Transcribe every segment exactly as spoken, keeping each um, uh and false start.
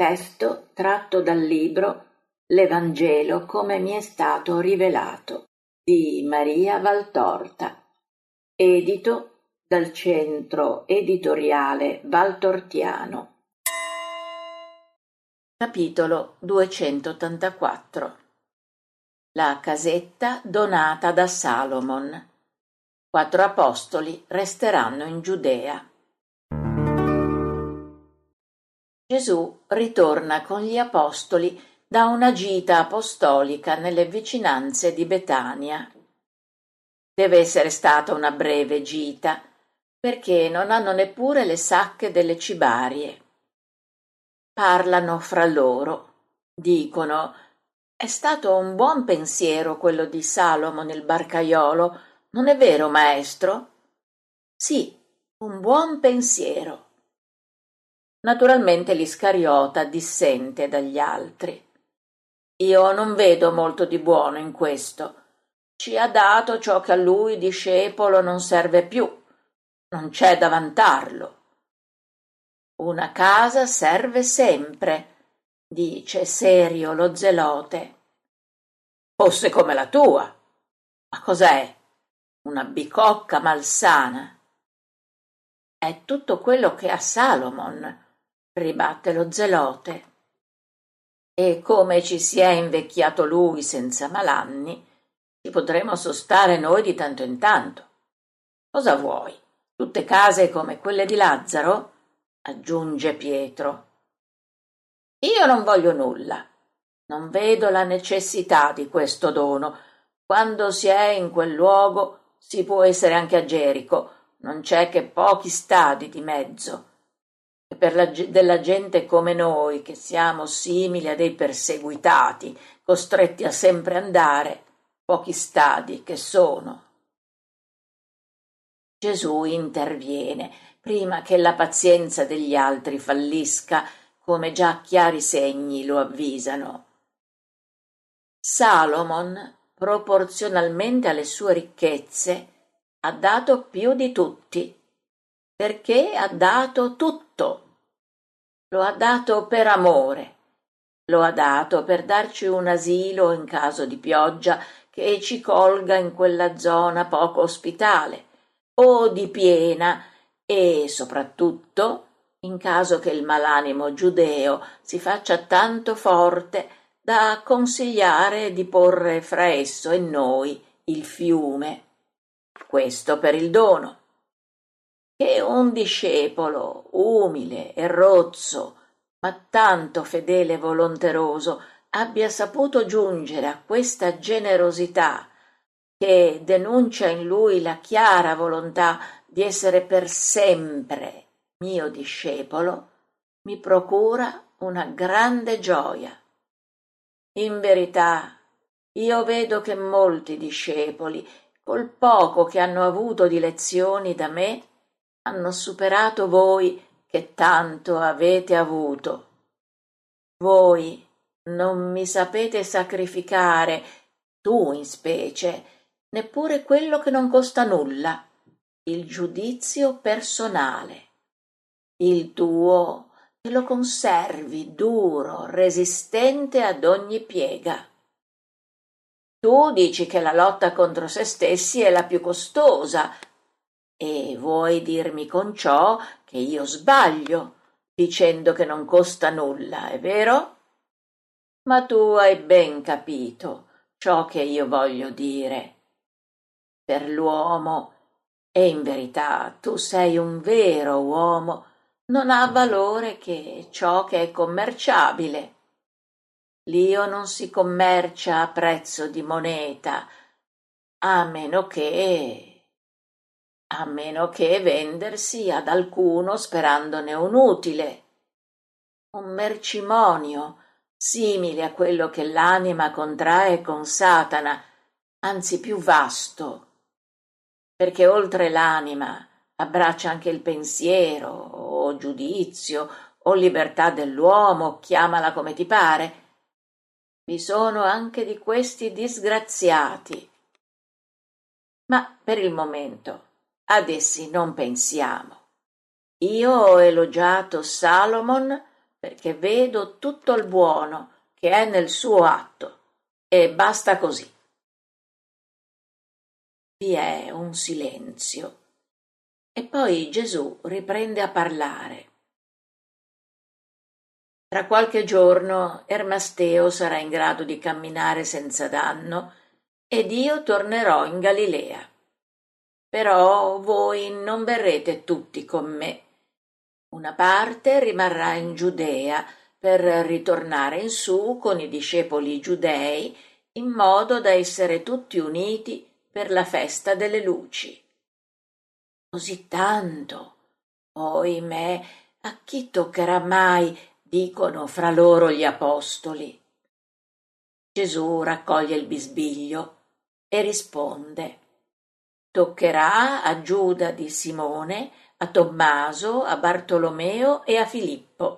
Testo tratto dal libro L'Evangelo come mi è stato rivelato di Maria Valtorta, edito dal Centro Editoriale Valtortiano. Capitolo duecentottantaquattro. La casetta donata da Salomon. Quattro apostoli resteranno in Giudea. Gesù ritorna con gli apostoli da una gita apostolica nelle vicinanze di Betania. Deve essere stata una breve gita, perché non hanno neppure le sacche delle cibarie. Parlano fra loro, dicono: «È stato un buon pensiero quello di Salomon il barcaiolo, non è vero, maestro?» «Sì, un buon pensiero». Naturalmente l'Iscariota dissente dagli altri. «Io non vedo molto di buono in questo. Ci ha dato ciò che a lui, discepolo, non serve più. Non c'è da vantarlo». «Una casa serve sempre», dice serio lo zelote. «Fosse come la tua. Ma cos'è? Una bicocca malsana». «È tutto quello che ha Salomon», ribatte lo zelote. «E come ci si è invecchiato lui senza malanni, ci potremo sostare noi di tanto in tanto. Cosa vuoi? Tutte case come quelle di Lazzaro?» aggiunge Pietro. «Io non voglio nulla. Non vedo la necessità di questo dono. Quando si è in quel luogo si può essere anche a Gerico, non c'è che pochi stadi di mezzo. E per la, della gente come noi, che siamo simili a dei perseguitati, costretti a sempre andare, pochi stadi che sono». Gesù interviene prima che la pazienza degli altri fallisca, come già chiari segni lo avvisano. Salomon, proporzionalmente alle sue ricchezze, ha dato più di tutti, perché ha dato tutto. Lo ha dato per amore, lo ha dato per darci un asilo in caso di pioggia che ci colga in quella zona poco ospitale, o di piena, e soprattutto in caso che il malanimo giudeo si faccia tanto forte da consigliare di porre fra esso e noi il fiume. Questo per il dono. Che un discepolo umile e rozzo, ma tanto fedele e volonteroso, abbia saputo giungere a questa generosità che denuncia in lui la chiara volontà di essere per sempre mio discepolo, mi procura una grande gioia. In verità, io vedo che molti discepoli, col poco che hanno avuto di lezioni da me, hanno superato voi che tanto avete avuto. Voi non mi sapete sacrificare, tu in specie, neppure quello che non costa nulla, il giudizio personale. Il tuo te lo conservi duro, resistente ad ogni piega. Tu dici che la lotta contro se stessi è la più costosa, e vuoi dirmi con ciò che io sbaglio, dicendo che non costa nulla, è vero? Ma tu hai ben capito ciò che io voglio dire. Per l'uomo, e in verità tu sei un vero uomo, non ha valore che ciò che è commerciabile. L'io non si commercia a prezzo di moneta, a meno che... a meno che vendersi ad alcuno sperandone un utile. Un mercimonio, simile a quello che l'anima contrae con Satana, anzi più vasto, perché oltre l'anima abbraccia anche il pensiero, o giudizio, o libertà dell'uomo, chiamala come ti pare. Vi sono anche di questi disgraziati. Ma per il momento ad essi non pensiamo. Io ho elogiato Salomon perché vedo tutto il buono che è nel suo atto, e basta così. Vi è un silenzio, e poi Gesù riprende a parlare. Tra qualche giorno Ermasteo sarà in grado di camminare senza danno, ed io tornerò in Galilea. Però voi non verrete tutti con me. Una parte rimarrà in Giudea per ritornare in su con i discepoli giudei, in modo da essere tutti uniti per la festa delle luci. Così tanto, oimè, a chi toccherà mai, dicono fra loro gli apostoli. Gesù raccoglie il bisbiglio e risponde: toccherà a Giuda di Simone, a Tommaso, a Bartolomeo e a Filippo.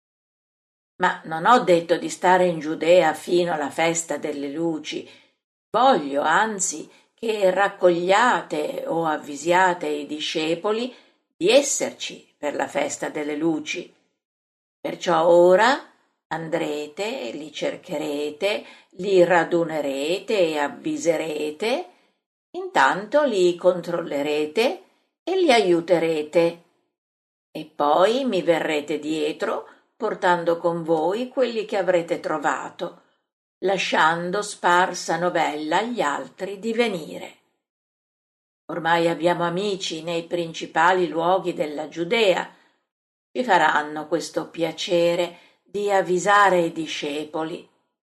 Ma non ho detto di stare in Giudea fino alla festa delle luci. Voglio, anzi, che raccogliate o avvisiate i discepoli di esserci per la festa delle luci. Perciò ora andrete, li cercherete, li radunerete e avviserete, intanto li controllerete e li aiuterete, e poi mi verrete dietro portando con voi quelli che avrete trovato, lasciando sparsa novella agli altri di venire. Ormai abbiamo amici nei principali luoghi della Giudea, ci faranno questo piacere di avvisare i discepoli.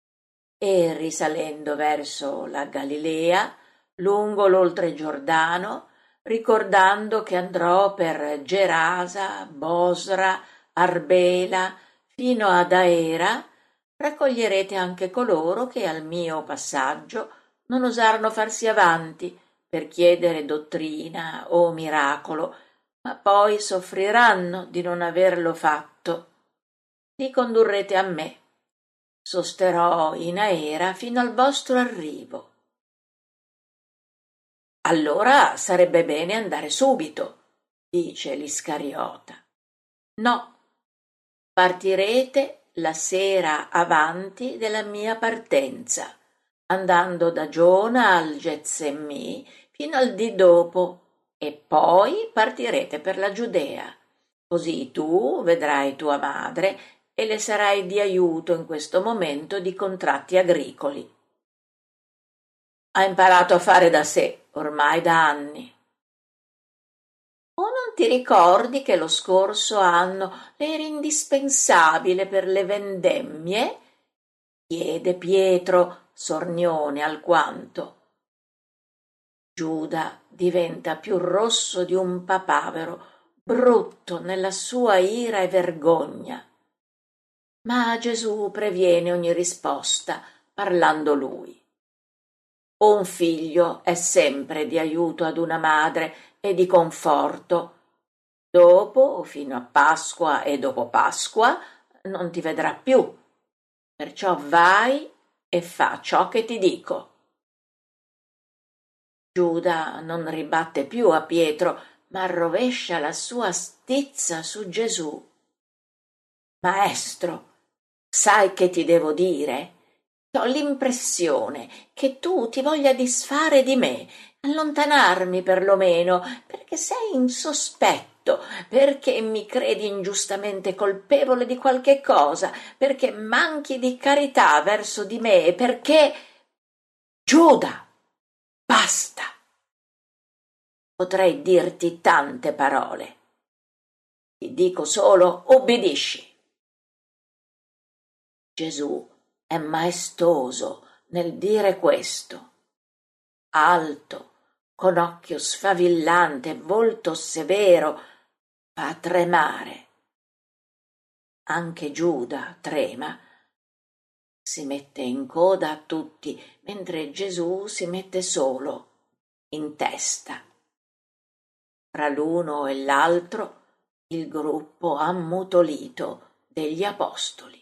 E risalendo verso la Galilea, lungo l'oltregiordano, ricordando che andrò per Gerasa, Bosra, Arbela, fino ad Aera, raccoglierete anche coloro che al mio passaggio non osarono farsi avanti per chiedere dottrina o miracolo, ma poi soffriranno di non averlo fatto. Li condurrete a me. Sosterò in Aera fino al vostro arrivo. Allora sarebbe bene andare subito, dice l'Iscariota. No, partirete la sera avanti della mia partenza, andando da Giona al Getsemì fino al dì dopo, e poi partirete per la Giudea. Così tu vedrai tua madre e le sarai di aiuto in questo momento di contratti agricoli. Ha imparato a fare da sé ormai da anni. O non ti ricordi che lo scorso anno le eri indispensabile per le vendemmie? Chiede Pietro, sornione alquanto. Giuda diventa più rosso di un papavero, brutto nella sua ira e vergogna. Ma Gesù previene ogni risposta, parlando lui. Un figlio è sempre di aiuto ad una madre e di conforto. Dopo, fino a Pasqua e dopo Pasqua, non ti vedrà più. Perciò vai e fa ciò che ti dico. Giuda non ribatte più a Pietro, ma rovescia la sua stizza su Gesù. Maestro, sai che ti devo dire? Ho l'impressione che tu ti voglia disfare di me, allontanarmi perlomeno, perché sei insospetto, perché mi credi ingiustamente colpevole di qualche cosa, perché manchi di carità verso di me, perché... Giuda, basta! Potrei dirti tante parole. Ti dico solo obbedisci. Gesù è maestoso nel dire questo. Alto, con occhio sfavillante e volto severo, fa tremare. Anche Giuda trema. Si mette in coda a tutti, mentre Gesù si mette solo, in testa. Fra l'uno e l'altro il gruppo ammutolito degli apostoli.